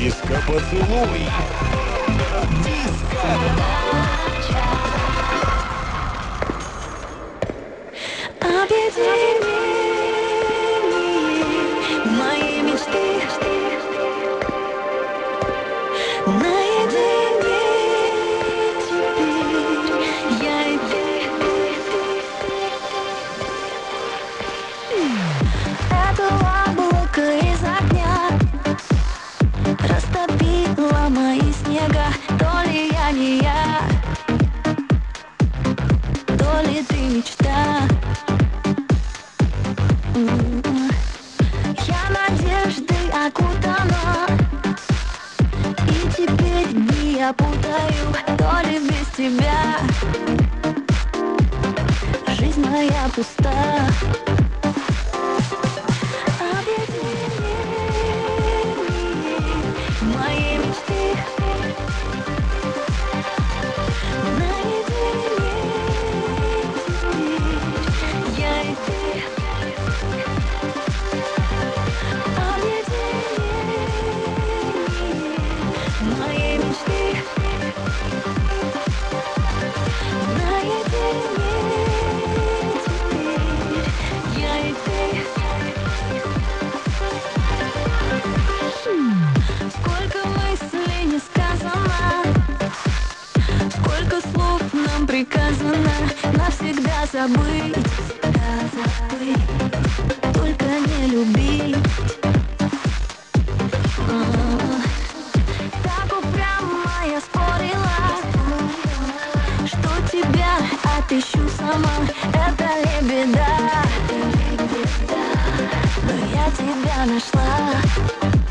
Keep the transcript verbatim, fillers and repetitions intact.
Диско-поцелуй. Диско. Объединение моей мечты. Наедине теперь я и ты. Это облако из огня растопило мои снега. То ли я не я, то ли ты мечта. Я надеждой окутана, и теперь дни я путаю. То ли без тебя жизнь моя пуста. Моей мечты. Наедине теперь я и ты. Объединение моей мечты. Наедине теперь я и ты. Сколько мыслей не сказано, сколько слов нам приказано навсегда забыть, забыть, только не любить. А-а-а. Так упрямо я спорила, что тебя отыщу сама. Это ли беда, но я тебя нашла.